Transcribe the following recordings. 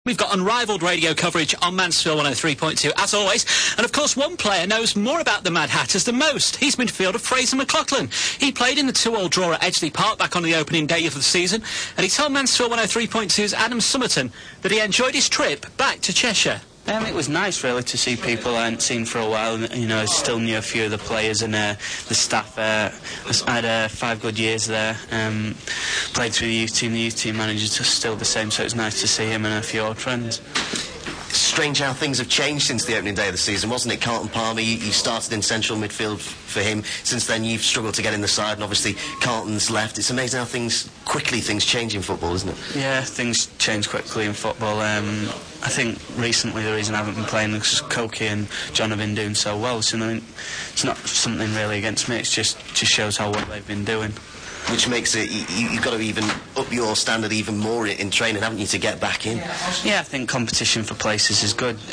We've got unrivalled radio coverage on Mansfield 103.2, as always. And, of course, one player knows more about the Mad Hatters than most. He's midfielder Fraser McLaughlin. He played in the 2-2 draw at Edgeley Park back on the opening day of the season, and he told Mansfield 103.2's Adam Summerton that he enjoyed his trip back to Cheshire. It was nice, really, to see people I hadn't seen for a while. You know, I still knew a few of the players and the staff. I had 5 good years there. Played through the youth team manager's still the same, so it was nice to see him and a few old friends. Strange how things have changed since the opening day of the season, wasn't it? Carlton Palmer, you started in central midfield for him. Since then, you've struggled to get in the side, and obviously Carlton's left. It's amazing how things change in football, isn't it? Yeah, things change quickly in football. I think recently the reason I haven't been playing is because Koki and John have been doing so well. So it's not something really against me. It just shows how well they've been doing. Which makes it, you've got to even up your standard even more in training, haven't you, to get back in? Yeah, I think competition for places is good.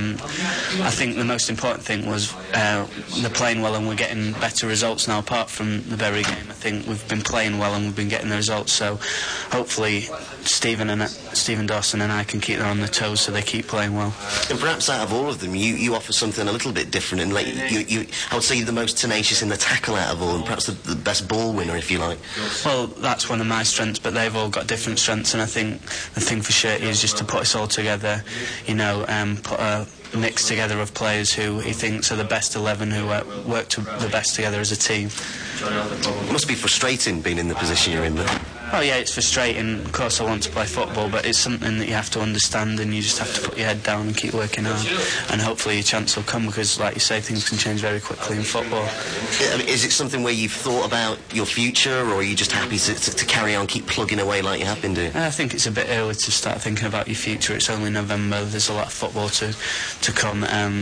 I think the most important thing was they're playing well and we're getting better results now, apart from the Bury game. I think we've been playing well and we've been getting the results, so hopefully Stephen Dawson and I can keep them on their toes so they keep playing well. And perhaps out of all of them, you offer something a little bit different, and like I would say you're the most tenacious in the tackle out of all, and perhaps the best ball winner, if you like. Well, that's one of my strengths, but they've all got different strengths, and I think the thing for Shirty is just to put us all together, you know, put a mix together of players who he thinks are the best 11, who work the best together as a team. It must be frustrating being in the position you're in, though. Oh yeah, it's frustrating. Of course I want to play football, but it's something that you have to understand, and you just have to put your head down and keep working hard, and hopefully your chance will come, because like you say, things can change very quickly in football. Is it something where you've thought about your future, or are you just happy to carry on, keep plugging away like you have been doing? I think it's a bit early to start thinking about your future. It's only November, there's a lot of football to come.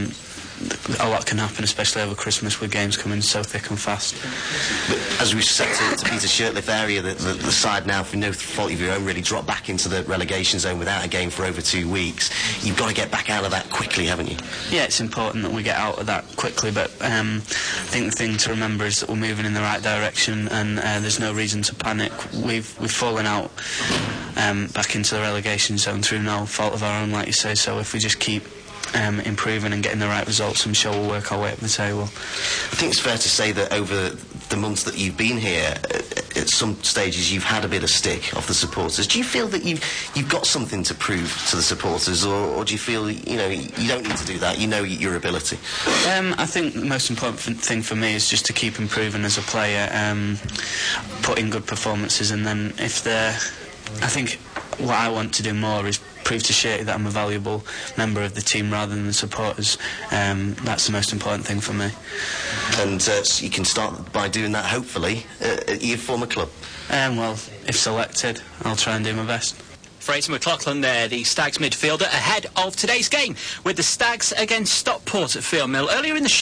A lot can happen, especially over Christmas, with games coming so thick and fast. But as we've said to Peter Shirtliff area, the side now, for no fault of your own, really dropped back into the relegation zone without a game for over 2 weeks. You've got to get back out of that quickly, haven't you? Yeah, it's important that we get out of that quickly, but I think the thing to remember is that we're moving in the right direction, and there's no reason to panic. We've fallen out back into the relegation zone through no fault of our own, like you say, so if we just keep improving and getting the right results, I'm sure we'll work our way up the table. I think it's fair to say that over the months that you've been here, at some stages you've had a bit of stick off the supporters. Do you feel that you've got something to prove to the supporters, or do you feel, you know, you don't need to do that, you know your ability? I think the most important thing for me is just to keep improving as a player, put in good performances, and then I think what I want to do more is prove to Shirty that I'm a valuable member of the team rather than the supporters. That's the most important thing for me. And so you can start by doing that, hopefully, at your former club? Well, if selected, I'll try and do my best. Fraser McLaughlin there, the Stags midfielder, ahead of today's game with the Stags against Stockport at Field Mill. Earlier in the